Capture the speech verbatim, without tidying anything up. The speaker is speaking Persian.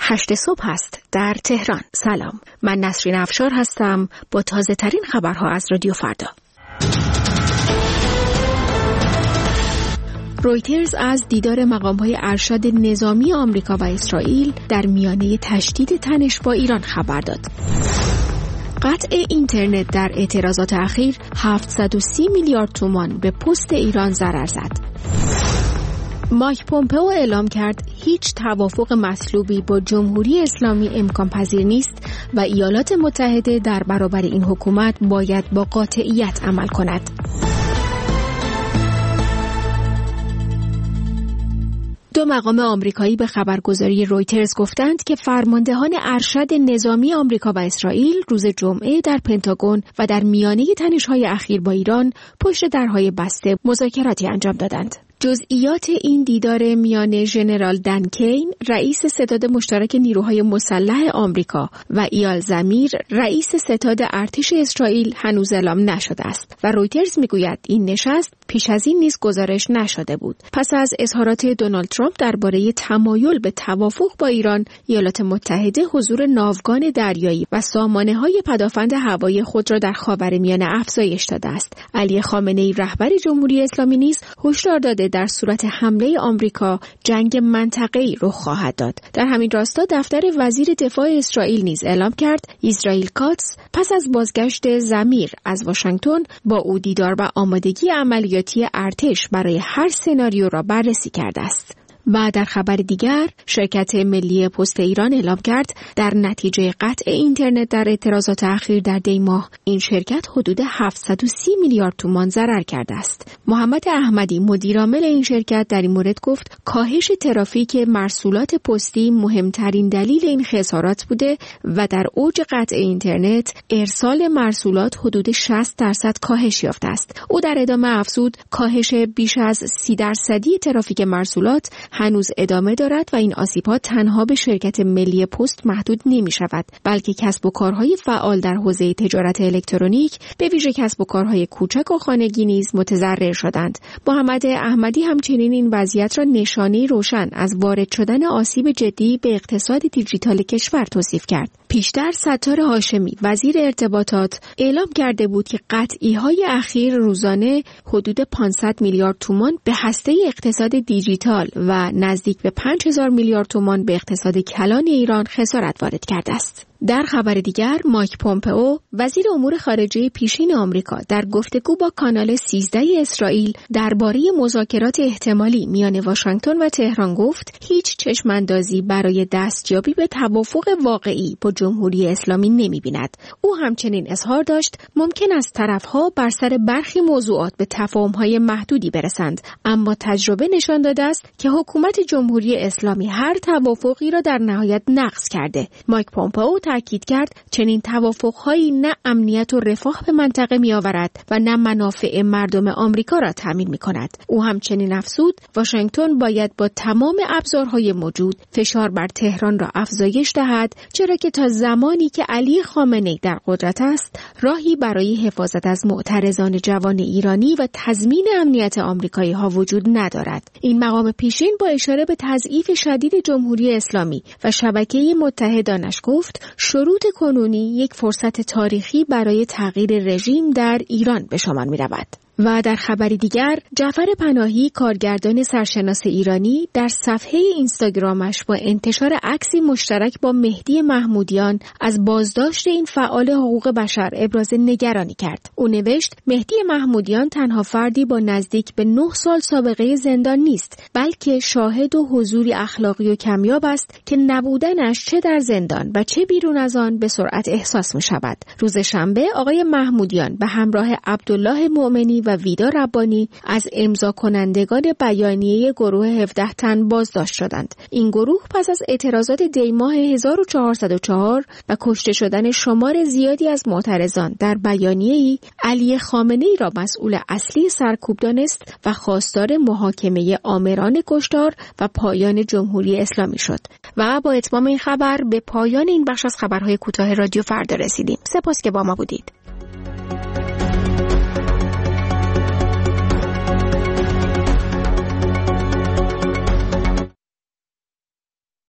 هشت صبح است در تهران. سلام، من نسرین افشار هستم با تازه ترین خبرها از رادیو فردا. رویترز از دیدار مقام‌های ارشد نظامی آمریکا و اسرائیل در میانه تشدید تنش با ایران خبر داد. قطع اینترنت در اعتراضات اخیر هفتصد و سی میلیارد تومان به پست ایران ضرر زد. مایک پومپئو اعلام کرد هیچ توافق مطلوبی با جمهوری اسلامی امکان پذیر نیست و ایالات متحده در برابر این حکومت باید با قاطعیت عمل کند. دو مقام آمریکایی به خبرگزاری رویترز گفتند که فرماندهان ارشد نظامی آمریکا و اسرائیل روز جمعه در پنتاگون و در میانه تنش‌های اخیر با ایران پشت درهای بسته مذاکراتی انجام دادند. جزئیات این دیدار میان ژنرال دن کین، رئیس ستاد مشترک نیروهای مسلح آمریکا و ایال زمیر، رئیس ستاد ارتش اسرائیل هنوز اعلام نشده است و رویترز میگوید این نشست پیش از این نیز گزارش نشده بود. پس از اظهارات دونالد ترامپ درباره تمایل به توافق با ایران، ایالات متحده حضور ناوگان دریایی و سامانه‌های پدافند هوایی خود را در خاورمیانه افزایش داده است. علی خامنه‌ای رهبر جمهوری اسلامی نیز هشدار داده در صورت حمله آمریکا جنگ منطقه‌ای رخ خواهد داد. در همین راستا دفتر وزیر دفاع اسرائیل نیز اعلام کرد اسرائیل کاتس پس از بازگشت زمیر از واشنگتن با او دیدار و آمادگی عملیاتی ارتش برای هر سناریو را بررسی کرده است. و در خبر دیگر، شرکت ملی پست ایران اعلام کرد در نتیجه قطع اینترنت در اعتراضات اخیر در دی ماه این شرکت حدود هفتصد و سی میلیارد تومان ضرر کرده است. محمد احمدی مدیرعامل این شرکت در این مورد گفت کاهش ترافیک مرسولات پستی مهمترین دلیل این خسارات بوده و در اوج قطع اینترنت ارسال مرسولات حدود شصت درصد کاهش یافته است. او در ادامه افزود کاهش بیش از سی درصدی ترافیک مرسولات هنوز ادامه دارد و این آسیب‌ها تنها به شرکت ملی پست محدود نمی‌شود، بلکه کسب و کارهای فعال در حوزه تجارت الکترونیک به ویژه کسب و کارهای کوچک و خانگی نیز متضرر شدند. محمد احمدی همچنین این وضعیت را نشانه‌ای روشن از وارد شدن آسیب جدی به اقتصاد دیجیتال کشور توصیف کرد. پیشتر ستار هاشمی وزیر ارتباطات اعلام کرده بود که قطعی‌های اخیر روزانه حدود پانصد میلیارد تومان به هسته اقتصاد دیجیتال و نزدیک به پنج هزار میلیارد تومان به اقتصاد کلان ایران خسارت وارد کرده است. در خبر دیگر، مایک پومپئو وزیر امور خارجه پیشین آمریکا در گفتگو با کانال سیزده اسرائیل درباره مذاکرات احتمالی میان واشنگتن و تهران گفت هیچ چشماندازی برای دستیابی به توافق واقعی با جمهوری اسلامی نمی‌بیند. او همچنین اظهار داشت ممکن است طرف‌ها بر سر برخی موضوعات به تفاهم‌های محدودی برسند، اما تجربه نشان داده است که حکومت جمهوری اسلامی هر توافقی را در نهایت نقض کرده. مایک پومپئو تاکید کرد چنین توافق‌هایی نه امنیت و رفاه به منطقه می‌آورد و نه منافع مردم آمریکا را تامین می‌کند. او همچنین افزود واشنگتن باید با تمام ابزارهای موجود فشار بر تهران را افزایش دهد، چرا که تا زمانی که علی خامنه‌ای در قدرت است راهی برای حفاظت از معترضان جوان ایرانی و تضمین امنیت آمریکایی‌ها وجود ندارد. این مقام پیشین با اشاره به تضعیف شدید جمهوری اسلامی و شبکه متحدانش گفت شروط کنونی یک فرصت تاریخی برای تغییر رژیم در ایران به شمار می رود. و در خبری دیگر، جعفر پناهی کارگردان سرشناس ایرانی در صفحه اینستاگرامش با انتشار عکسی مشترک با مهدی محمودیان از بازداشت این فعال حقوق بشر ابراز نگرانی کرد. او نوشت مهدی محمودیان تنها فردی با نزدیک به نه سال سابقه زندان نیست، بلکه شاهد و حضوری اخلاقی و کمیاب است که نبودنش چه در زندان و چه بیرون از آن به سرعت احساس می شود. روز شنبه آقای محمودیان به همراه عبدالله مؤمنی و ویدا ربانی از امضا کنندگان بیانیه گروه هفده تن بازداشت شدند. این گروه پس از اعتراضات دی ماه هزار و چهارصد و چهار و کشته شدن شمار زیادی از معترضان در بیانیه‌ای علی خامنه‌ای را مسئول اصلی سرکوب دانست و خواستار محاکمه آمران کشتار و پایان جمهوری اسلامی شد. و با اتمام این خبر به پایان این بخش از خبرهای کوتاه رادیو فردا رسیدیم. سپاس که با ما بودید.